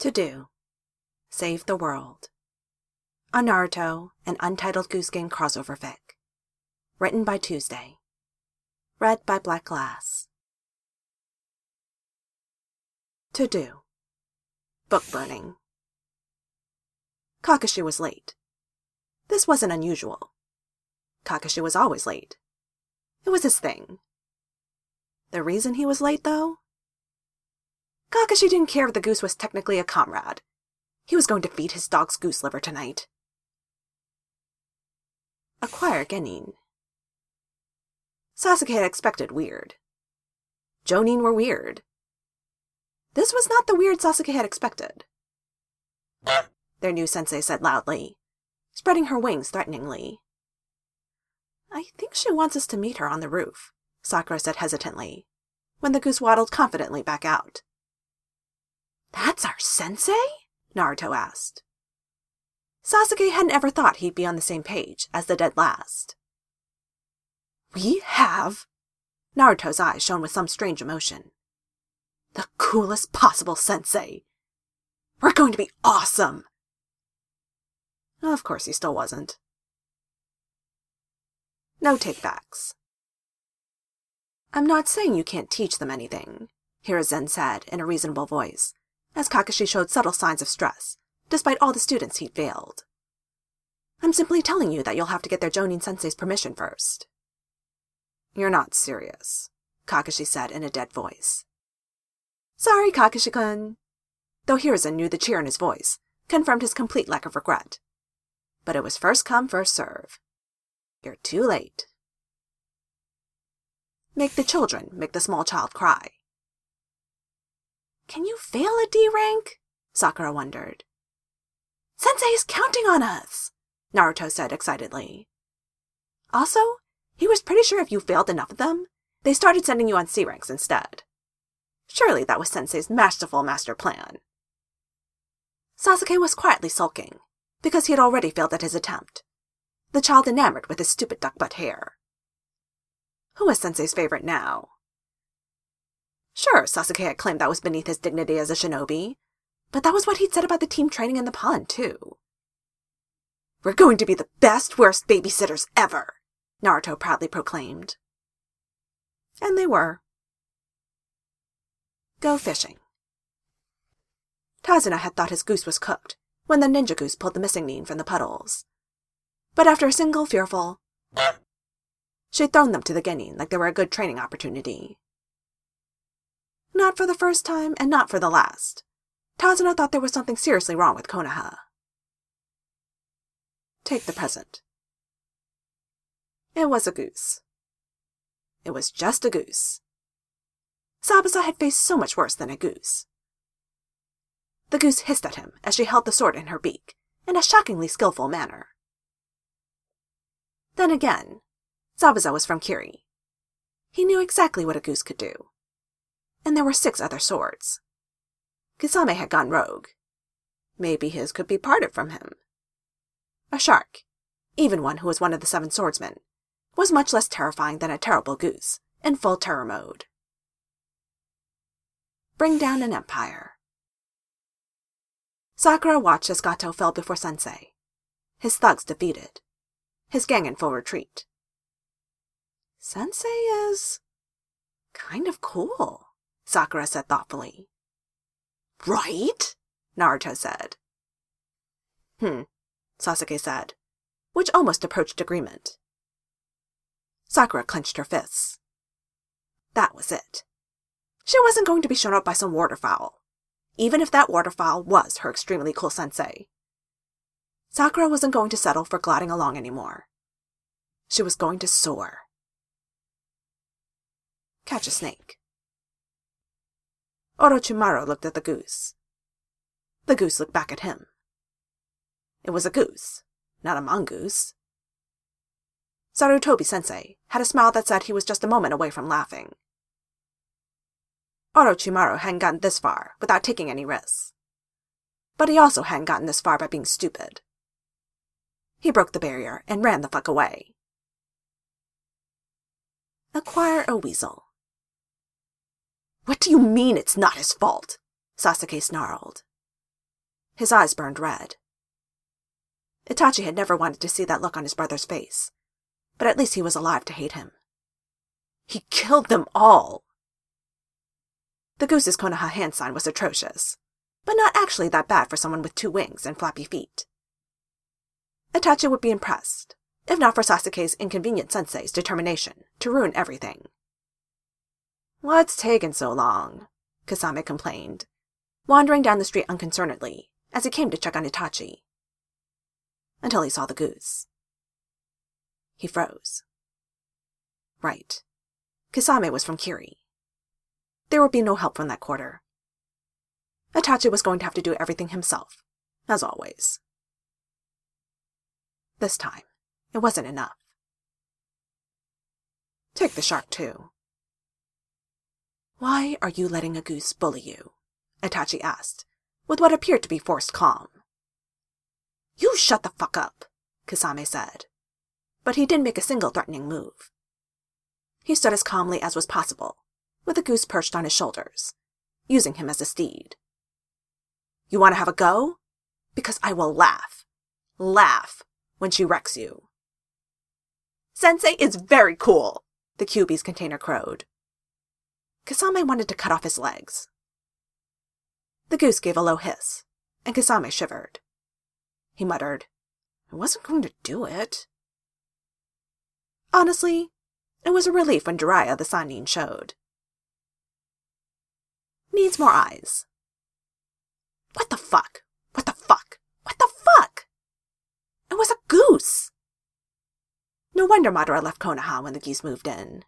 To do. Save the world. A Naruto, an Untitled Goose Game crossover fic. Written by Tuesday. Read by Black Glass. To do. Book burning. Kakashi was late. This wasn't unusual. Kakashi was always late. It was his thing. The reason he was late, though? Kakashi didn't care if the goose was technically a comrade. He was going to feed his dog's goose liver tonight. Acquire Genin. Sasuke had expected weird. Jonin were weird. This was not the weird Sasuke had expected. Their new sensei said loudly, spreading her wings threateningly. I think she wants us to meet her on the roof, Sakura said hesitantly, when the goose waddled confidently back out. That's our sensei? Naruto asked. Sasuke hadn't ever thought he'd be on the same page as the dead last. We have... Naruto's eyes shone with some strange emotion. The coolest possible sensei. We're going to be awesome! Of course he still wasn't. No takebacks. I'm not saying you can't teach them anything, Hiruzen said in a reasonable voice, as Kakashi showed subtle signs of stress, despite all the students he'd failed. I'm simply telling you that you'll have to get their Jonin-sensei's permission first. You're not serious, Kakashi said in a dead voice. Sorry, Kakashi-kun. Though Hiruzen knew the cheer in his voice confirmed his complete lack of regret. But it was first come, first serve. You're too late. Make the children make the small child cry. Can you fail a D rank? Sakura wondered. Sensei is counting on us, Naruto said excitedly. Also, he was pretty sure if you failed enough of them, they started sending you on C ranks instead. Surely that was Sensei's masterful master plan. Sasuke was quietly sulking, because he had already failed at his attempt. The child enamored with his stupid duck-butt hair. Who was Sensei's favorite now? Sure, Sasuke had claimed that was beneath his dignity as a shinobi, but that was what he'd said about the team training in the pond, too. We're going to be the best, worst babysitters ever, Naruto proudly proclaimed. And they were. Go fishing. Tazuna had thought his goose was cooked when the ninja goose pulled the missing Nin from the puddles. But after a single fearful, she'd thrown them to the Genin like they were a good training opportunity. Not for the first time, and not for the last. Tazuna thought there was something seriously wrong with Konoha. Take the present. It was a goose. It was just a goose. Zabuza had faced so much worse than a goose. The goose hissed at him as she held the sword in her beak, in a shockingly skillful manner. Then again, Zabuza was from Kiri. He knew exactly what a goose could do. And there were 6 other swords. Kisame had gone rogue. Maybe his could be parted from him. A shark, even one who was one of the 7 swordsmen, was much less terrifying than a terrible goose, in full terror mode. Bring down an empire. Sakura watched as Gato fell before Sensei, his thugs defeated, his gang in full retreat. Sensei is kind of cool, Sakura said thoughtfully. Right? Naruto said. Sasuke said, which almost approached agreement. Sakura clenched her fists. That was it. She wasn't going to be shown up by some waterfowl, even if that waterfowl was her extremely cool sensei. Sakura wasn't going to settle for gliding along anymore. She was going to soar. Catch a snake. Orochimaru looked at the goose. The goose looked back at him. It was a goose, not a mongoose. Sarutobi-sensei had a smile that said he was just a moment away from laughing. Orochimaru hadn't gotten this far without taking any risks. But he also hadn't gotten this far by being stupid. He broke the barrier and ran the fuck away. Acquire a weasel. What do you mean it's not his fault? Sasuke snarled. His eyes burned red. Itachi had never wanted to see that look on his brother's face, but at least he was alive to hate him. He killed them all! The goose's Konoha hand sign was atrocious, but not actually that bad for someone with 2 wings and flappy feet. Itachi would be impressed, if not for Sasuke's inconvenient sensei's determination to ruin everything. "What's taking so long?" Kasame complained, wandering down the street unconcernedly as he came to check on Itachi. Until he saw the goose. He froze. Right. Kasame was from Kiri. There would be no help from that quarter. Itachi was going to have to do everything himself, as always. This time, it wasn't enough. Take the shark, too. "Why are you letting a goose bully you?" Itachi asked, with what appeared to be forced calm. "You shut the fuck up," Kasame said, but he didn't make a single threatening move. He stood as calmly as was possible, with the goose perched on his shoulders, using him as a steed. "You want to have a go? Because I will laugh, when she wrecks you." "Sensei is very cool," the Kyuubi's container crowed. Kasame wanted to cut off his legs. The goose gave a low hiss, and Kasame shivered. He muttered, "I wasn't going to do it." Honestly, it was a relief when Jiraiya the Sannin showed. "Needs more eyes." What the fuck? What the fuck? What the fuck? It was a goose! No wonder Madara left Konoha when the geese moved in.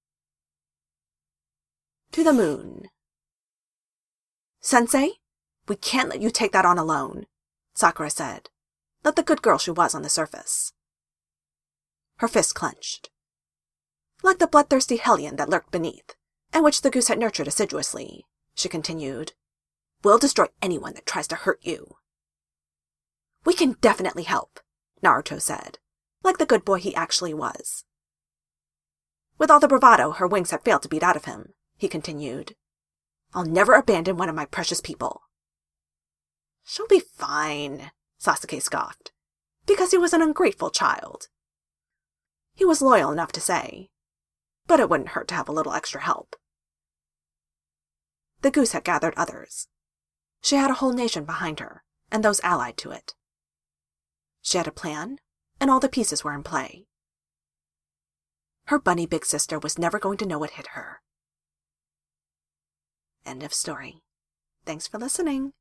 To the moon. "Sensei, we can't let you take that on alone," Sakura said, like the good girl she was on the surface. Her fist clenched. Like the bloodthirsty hellion that lurked beneath, and which the goose had nurtured assiduously, she continued, "We'll destroy anyone that tries to hurt you." "We can definitely help," Naruto said, like the good boy he actually was. With all the bravado her wings had failed to beat out of him, he continued, "I'll never abandon one of my precious people." "She'll be fine," Sasuke scoffed, because he was an ungrateful child. He was loyal enough to say, but it wouldn't hurt to have a little extra help. The goose had gathered others. She had a whole nation behind her, and those allied to it. She had a plan, and all the pieces were in play. Her bunny big sister was never going to know what hit her. End of story. Thanks for listening.